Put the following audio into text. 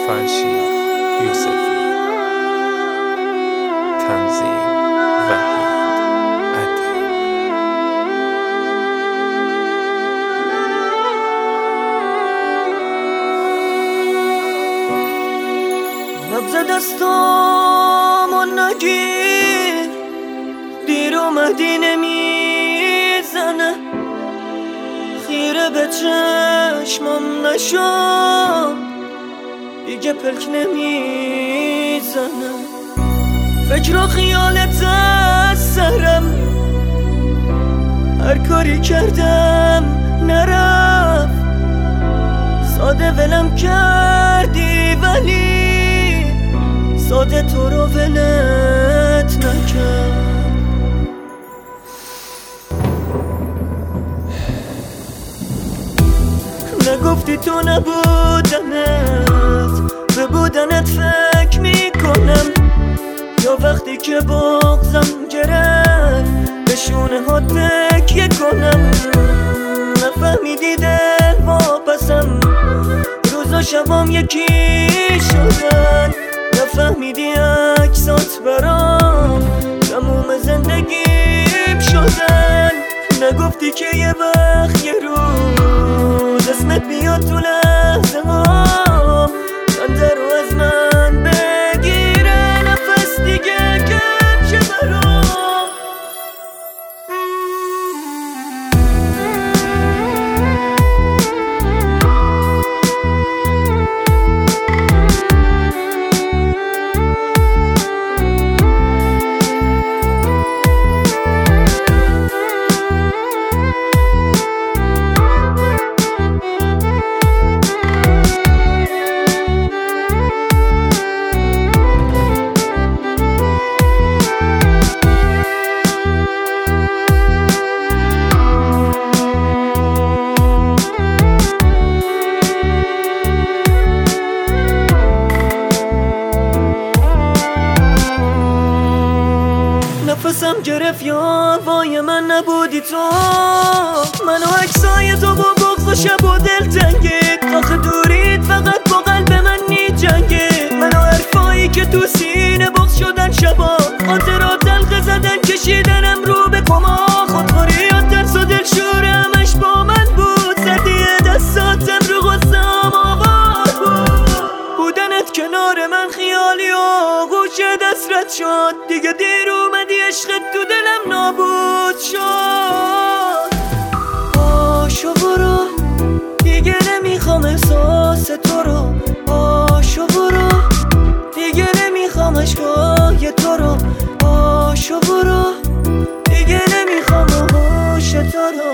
فرشید یوسفی، تنظیم وحید عدی. نبض دستامو نگیر، دیر اومدی نمیزنه، خیره به چشمم نشو، دیگه پلک نمیزنه. فکر و خیالت از سرم، هر کاری کردم نرفت، ساده ولم کردی ولی ساده تو رو ولت نکرد. نگفتی تو نبودنت، به بودنت فکر میکنم، یا وقتی که بغضم گرفت به شونه ها تکیه کنم. نفهمیدی دل واپسم، روزا شبام یکی شدن، نفهمیدی عکسات برام تموم زندگیم شدن. نگفتی که یه وقت یه روز اسمت بیاد تو لحظه هام، خنده رو از من بگیره، نفس دیگه کم شه برام. نفسم گرفت یا وای من نبودی تو، منو عکسای تو با بغض و شب و دلتنگید، آخه دورید فقط با قلب من میجنگید. منو حرفایی که تو سینه بغض شدن شبا، خاطرات دلق زدن کشیدنم رو به کما، خودخوریات ترس و دلشور همش با من بود، زدی دستاتم رو غصم آوار بود. بودنت کنار من خیالی و گوش دست شد، دیگه دیر اومدی عشقت تو دلم نابود شد. پاشو برو دیگه نمیخوام احساس تو رو، پاشو برو دیگه نمیخوام عشقای تو رو، پاشو برو دیگه نمیخوام هوش تو رو.